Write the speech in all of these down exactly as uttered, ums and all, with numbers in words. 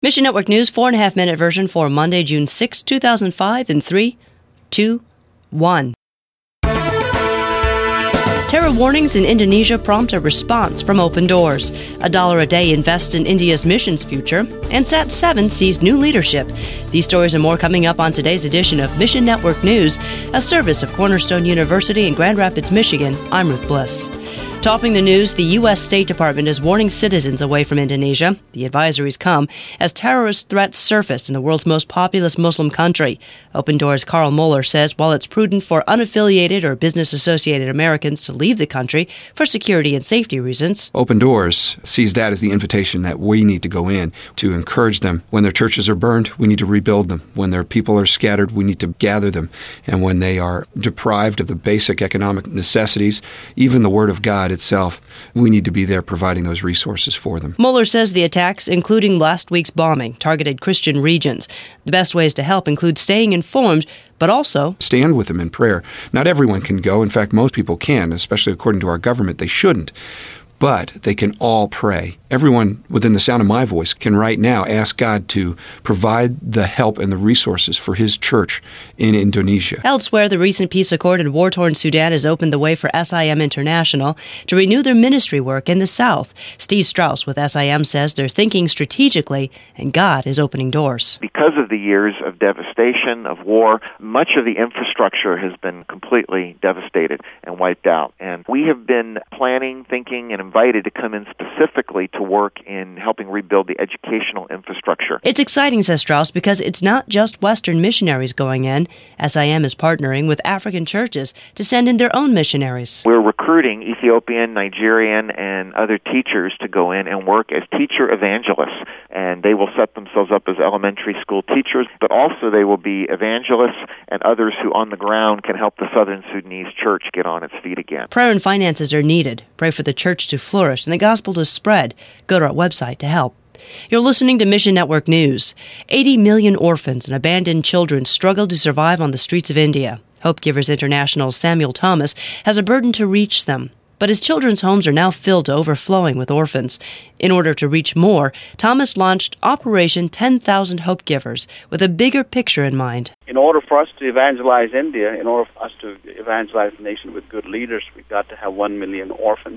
Mission Network News, four and a half minute version for Monday, June sixth, two thousand five, in three, two, one. Terror warnings in Indonesia prompt a response from Open Doors. A dollar a day invests in India's missions future, and Sat seven sees new leadership. These stories and more coming up on today's edition of Mission Network News, a service of Cornerstone University in Grand Rapids, Michigan. I'm Ruth Bliss. Topping the news, the U S State Department is warning citizens away from Indonesia. The advisories come as terrorist threats surface in the world's most populous Muslim country. Open Doors' Carl Moeller says while it's prudent for unaffiliated or business-associated Americans to leave the country for security and safety reasons, Open Doors sees that as the invitation that we need to go in to encourage them. When their churches are burned, we need to rebuild them. When their people are scattered, we need to gather them. And when they are deprived of the basic economic necessities, even the Word of God itself, we need to be there providing those resources for them. Moeller says the attacks, including last week's bombing, targeted Christian regions. The best ways to help include staying informed, but also stand with them in prayer. Not everyone can go. In fact, most people can, especially according to our government. They shouldn't. But they can all pray. Everyone within the sound of my voice can right now ask God to provide the help and the resources for His church in Indonesia. Elsewhere, the recent peace accord in war-torn Sudan has opened the way for S I M International to renew their ministry work in the South. Steve Strauss with S I M says they're thinking strategically, and God is opening doors. Because of the years of devastation, of war, much of the infrastructure has been completely devastated and wiped out. And we have been planning, thinking, and invited to come in specifically to work in helping rebuild the educational infrastructure. It's exciting, says Strauss, because it's not just Western missionaries going in. S I M is partnering with African churches to send in their own missionaries. We're recruiting Ethiopian, Nigerian, and other teachers to go in and work as teacher evangelists. And they will set themselves up as elementary school teachers, but also they will be evangelists and others who on the ground can help the Southern Sudanese church get on its feet again. Prayer and finances are needed. Pray for the church to flourish and the gospel to spread. Go to our website to help. You're listening to Mission Network News. eighty million orphans and abandoned children struggle to survive on the streets of India. Hope Givers International's Samuel Thomas has a burden to reach them. But his children's homes are now filled to overflowing with orphans. In order to reach more, Thomas launched Operation ten thousand Hope Givers with a bigger picture in mind. In order for us to evangelize India, in order for us to evangelize the nation with good leaders, we've got to have one million orphans.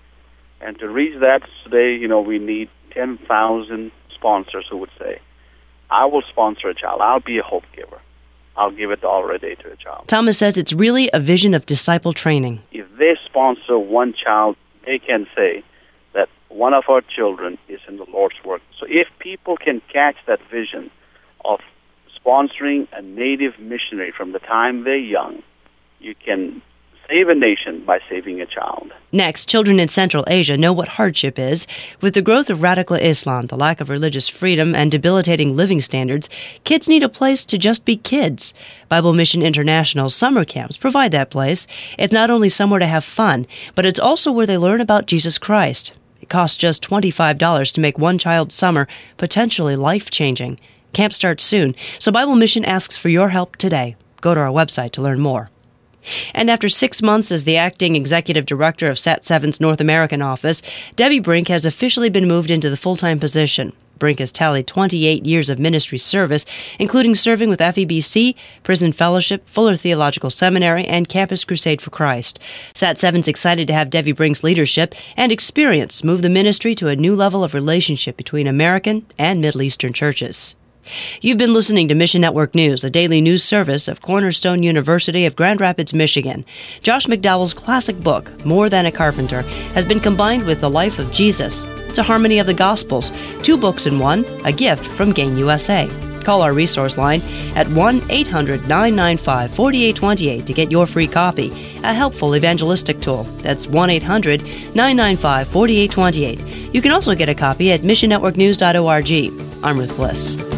And to reach that today, you know, we need ten thousand sponsors who would say, I will sponsor a child. I'll be a hope giver. I'll give a dollar a day to a child. Thomas says it's really a vision of disciple training. If they sponsor one child, they can say that one of our children is in the Lord's work. So if people can catch that vision of sponsoring a native missionary from the time they're young, you can save a nation by saving a child. Next, children in Central Asia know what hardship is. With the growth of radical Islam, the lack of religious freedom, and debilitating living standards, kids need a place to just be kids. Bible Mission International's summer camps provide that place. It's not only somewhere to have fun, but it's also where they learn about Jesus Christ. It costs just twenty-five dollars to make one child's summer potentially life-changing. Camp starts soon, so Bible Mission asks for your help today. Go to our website to learn more. And after six months as the acting executive director of Sat seven's North American office, Debbie Brink has officially been moved into the full-time position. Brink has tallied twenty-eight years of ministry service, including serving with F E B C, Prison Fellowship, Fuller Theological Seminary, and Campus Crusade for Christ. Sat seven's excited to have Debbie Brink's leadership and experience move the ministry to a new level of relationship between American and Middle Eastern churches. You've been listening to Mission Network News, a daily news service of Cornerstone University of Grand Rapids, Michigan. Josh McDowell's classic book, More Than a Carpenter, has been combined with the life of Jesus. It's a harmony of the Gospels, two books in one, a gift from Gain U S A. Call our resource line at one eight hundred nine nine five four eight two eight to get your free copy, a helpful evangelistic tool. That's one eight hundred nine nine five four eight two eight. You can also get a copy at mission network news dot org. I'm Ruth Bliss.